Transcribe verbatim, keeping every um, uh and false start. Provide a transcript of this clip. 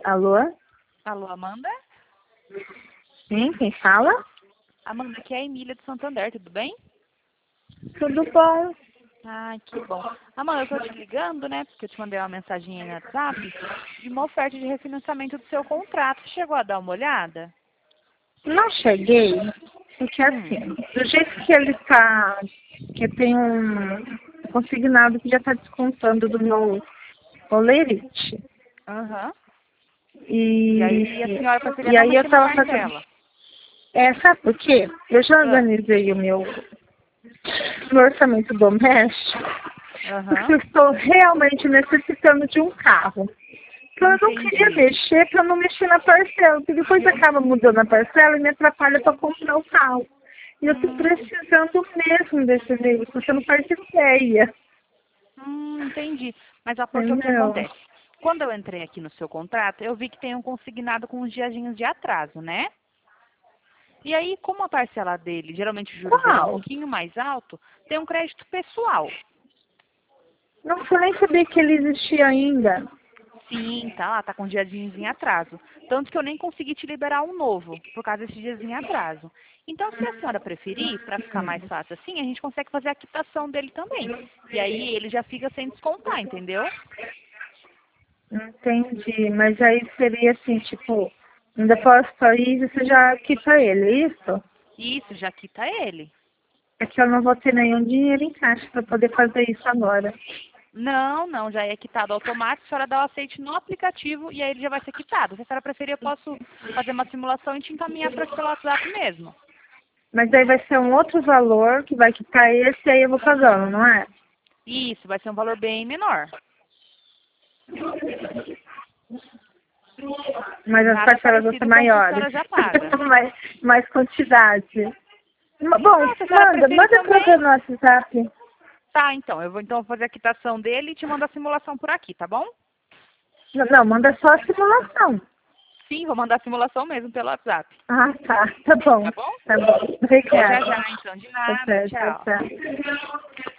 Alô? Alô, Amanda? Sim, quem fala? Amanda, aqui é a Emília de Santander, tudo bem? Tudo bom? Ai, que bom. Amanda, eu tô te ligando, né, porque eu te mandei uma mensagem no WhatsApp de uma oferta de refinanciamento do seu contrato. Chegou a dar uma olhada? Não cheguei, porque Hum. assim, do jeito que ele tá, que tem um consignado que já está descontando do meu olerite. Aham. E aí a E, senhora preferia e não aí eu mexer na tava fazendo. parcela? É, sabe por quê? Eu já Ah. organizei o meu, meu orçamento doméstico, porque Aham. eu estou realmente necessitando de um carro. Então eu não queria Entendi. mexer para não mexer na parcela, porque depois acaba mudando a parcela e me atrapalha para comprar o carro. E eu estou Hum, precisando mesmo desse veículo, você não faz ideia. hum, entendi. Mas ó, porque o que Entendeu? acontece? Quando eu entrei aqui no seu contrato, eu vi que tem um consignado com uns diazinhos de atraso, né? E aí, como a parcela dele, geralmente os juros dele é um Qual? pouquinho mais alto, tem um crédito pessoal. Não fui nem saber que ele existia ainda. Sim, tá lá, tá com diazinhos em atraso. Tanto que eu nem consegui te liberar um novo, por causa desse diazinho em atraso. Então, se a senhora preferir, para ficar mais fácil assim, a gente consegue fazer a quitação dele também. E aí ele já fica sem descontar, entendeu? Entendi, mas aí seria assim, tipo, um depósito aí você já quita ele, é isso? Isso, já quita ele. É que eu não vou ter nenhum dinheiro em caixa para poder fazer isso agora. Não, não, já é quitado automático, a senhora dá o aceite no aplicativo e aí ele já vai ser quitado. Se a senhora preferir, eu posso fazer uma simulação e te encaminhar para pelo WhatsApp mesmo. Mas aí vai ser um outro valor que vai quitar esse e aí eu vou pagando, não é? Isso, vai ser um valor bem menor. Mas as Nada parcelas vão ser parecido com o que a maiores. senhora já paga. mais, mais quantidade. Ma- Bom, Ah, se a senhora manda, preferir manda pra eu também. ver no WhatsApp. Tá, então. Eu vou então fazer a quitação dele e te mando a simulação por aqui, tá bom? Não, não, manda só a simulação. Sim, vou mandar a simulação mesmo pelo WhatsApp. Ah, tá, tá bom. Tá bom? Tá bom. Até já Obrigada. já, então. De Tá nada. certo, tá Tchau. certo.